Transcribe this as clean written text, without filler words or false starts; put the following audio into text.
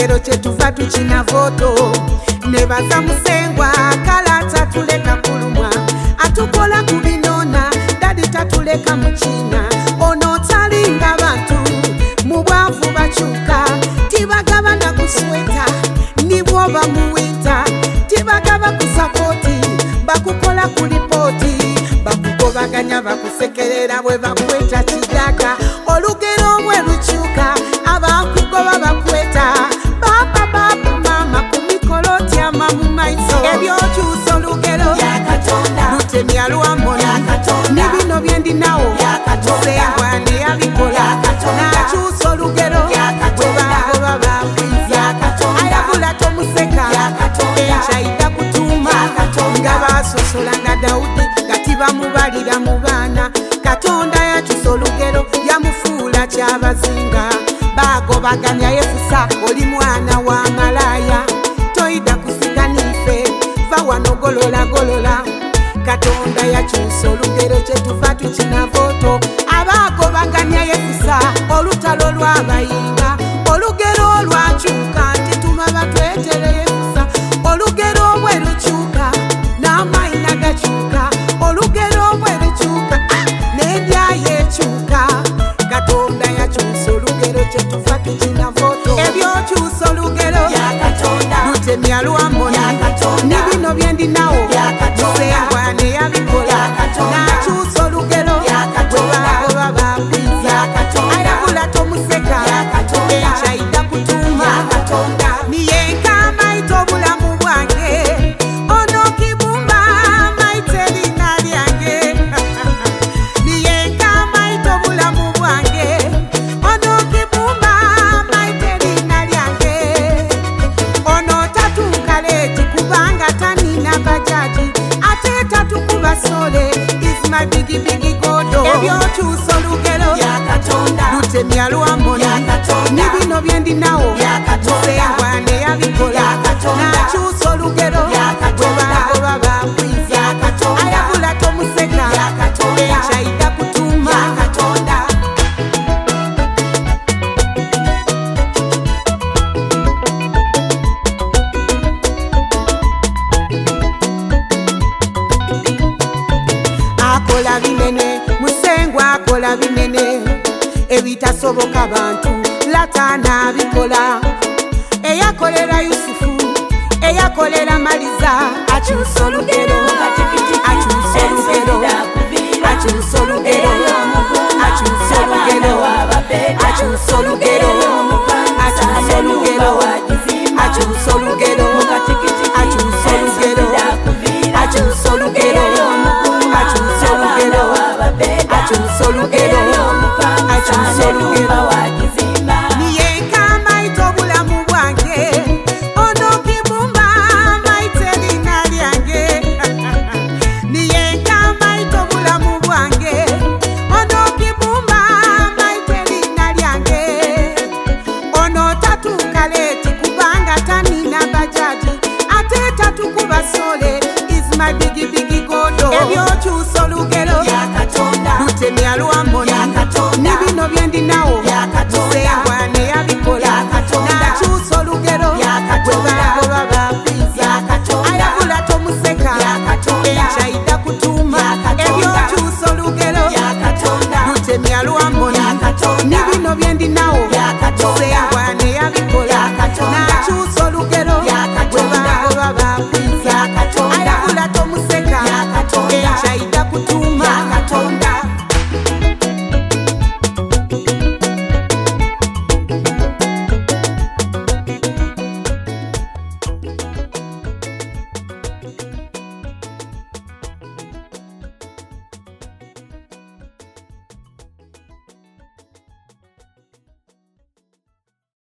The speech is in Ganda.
olugero kyetuva tukina voto nebaza musengwa kala tatuleka kulumwa atukola kubinona dadi tatuleka mukina ono talinga bantu mu bwavu bakyuka tibagaba na kusweta nibwoba muwinta tibagaba kusapoti bakukola kulipoti bakugobaganya bakusekerera bwe bakweta kidaka olugero bwe lukyuka abakugoba bakweta baba baba mama kumikoloti amamu maiso ebyokyusa olugero lutemya lwamona nibino byendinawo musengwa neyabikola nakyusa olugero bwebagoba bakwiza ayagula tomuseka enkyayita kutuuma nga basosola nga Dawudi nga tibamubalira mu baana Katonda yakyusa olugero yamufuula kyabazinga bagobaganya Yefusa oli mwana wa malaya toyida kusiganife va wano golola golola Katonda yakyusa olugero kyetuva tukina voto abagobaganya Yefusa olutalo lwabayinga olugero lwakyuka nti tuma batwetere Yefusa olugero bwe lukyuka n'amayina gakyuka olugero bwe lukyuka n'endya yekyuka Katonda yakyusa olugero kyetuva tukina voto ebyokyusa olugero lutemya lwamona nibino byendinawo musengwa neyabikola nakyusa olugero bwebagoba bakwiza ayagula tomuseka enkyayita kutuuma niyenka maite obulamu bwange ono kibumba maite erina lyange niyenka maite obulamu bwange ono kibumba maite erina lyange ono tatuuka leeti kubanga tanina bajaji ate tatukuba sole is my bigi bigi godo ebyokyusa olugero lutemya lwamona nibino byendinawo musengwa neyabikola nakyusa olugero bwebagoba bakwiza ayagula tomuseka enkyayita kutuuma akola binene musengwa akola binene ebitasoboka bantu latana abikola eyakolera Yusufu eyakolera Maliza akyusa olugero akyusa olugero akyusa olugero akyusa olugero akyusa olugero akyusa olugero akyusa olugero akyusa olugero akyusa olugero akyusa olugero akyusa olugero akyusa olugero niyenka maite obulamu bwange ono kibumba maite erina lyange niyenka maite obulamu bwange ono kibumba maite erina lyange ono tatuuka leeti kubanga tanina bajaji ate tatukuba sole is my bigi bigi godo ebyokyusa olugero lutemya lwamona nibino byendinawo